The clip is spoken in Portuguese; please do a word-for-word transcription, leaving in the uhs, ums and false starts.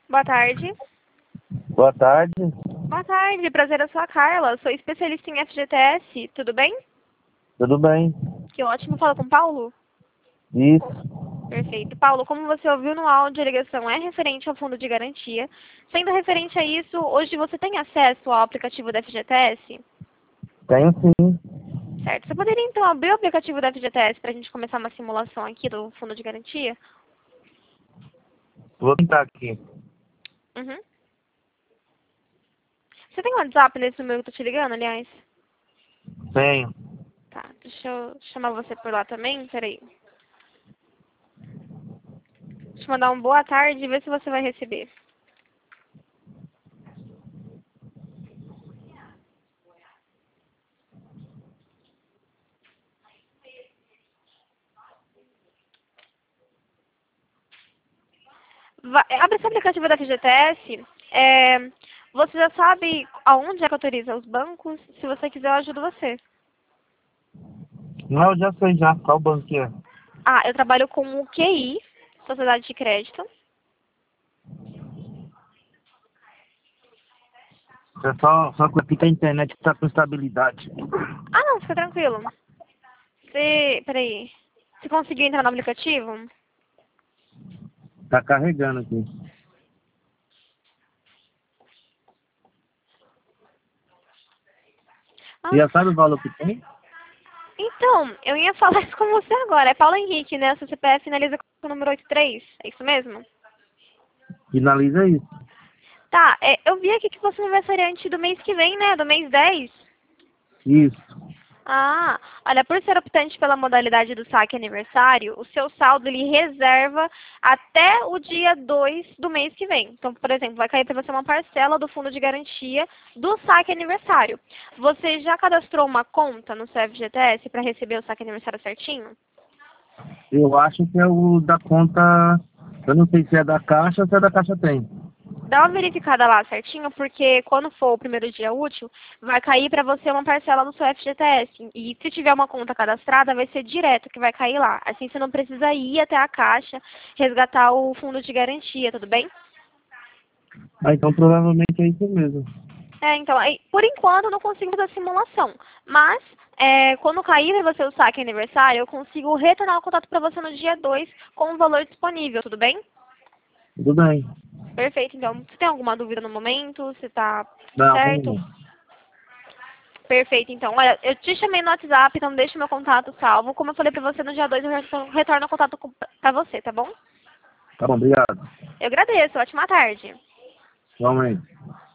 Boa tarde. Boa tarde. Boa tarde, prazer, eu sou a Carla, sou especialista em F G T S, tudo bem? Tudo bem? Que ótimo, fala com o Paulo? Isso. Perfeito. Paulo, como você ouviu no áudio, a ligação é referente ao fundo de garantia. Sendo referente a isso, hoje você tem acesso ao aplicativo da F G T S? Tenho sim. Certo. Você poderia então abrir o aplicativo da F G T S para a gente começar uma simulação aqui do fundo de garantia? Vou tentar aqui. Uhum. Você tem um WhatsApp nesse número que eu tô te ligando, aliás? Tenho. Tá, deixa eu chamar você por lá também, peraí. Deixa eu mandar um boa tarde e ver se você vai receber. Vai, abre esse aplicativo da F G T S. É, você já sabe aonde é que autoriza os bancos? Se você quiser, eu ajudo você. Não, eu já sei já. Qual banco que é? Ah, eu trabalho com o Q I, Sociedade de Crédito. É só, só que aqui que a internet tá com estabilidade. Ah, não, fica tranquilo. Você, peraí. Você conseguiu entrar no aplicativo? Tá carregando aqui. Ah, Você já sabe o valor que tem? então, eu ia falar isso com você agora. É Paulo Henrique, né? Seu C P F finaliza com o número oitenta e três. É isso mesmo? Finaliza isso. Tá, é, eu vi aqui que você é aniversariante do mês que vem, né? Do mês dez. Isso. Ah, olha, por ser optante pela modalidade do saque aniversário, o seu saldo ele reserva até o dia dois do mês que vem. Então, por exemplo, vai cair para você uma parcela do fundo de garantia do saque aniversário. Você já cadastrou uma conta no seu F G T S para receber o saque aniversário certinho? Eu acho que é o da conta. Eu não sei se é da Caixa ou se é da Caixa tem. Dá uma verificada lá certinho, porque quando for o primeiro dia útil, vai cair para você uma parcela do seu F G T S. E se tiver uma conta cadastrada, vai ser direto que vai cair lá. Assim você não precisa ir até a caixa resgatar o fundo de garantia, tudo bem? Ah, então provavelmente é isso mesmo. É, então, aí, por enquanto eu não consigo fazer a simulação. Mas, é, quando cair para você o saque aniversário, eu consigo retornar o contato para você no dia dois com o valor disponível, tudo bem? Tudo bem. Perfeito, então. Você tem alguma dúvida no momento? Você tá tudo Não, vamos certo? lá. Perfeito, então. Olha, eu te chamei no WhatsApp, então deixa meu contato salvo. Como eu falei pra você, no dia dois eu retorno retorno o contato com- pra você, tá bom? Tá bom, obrigado. Eu agradeço. Ótima tarde. Igualmente.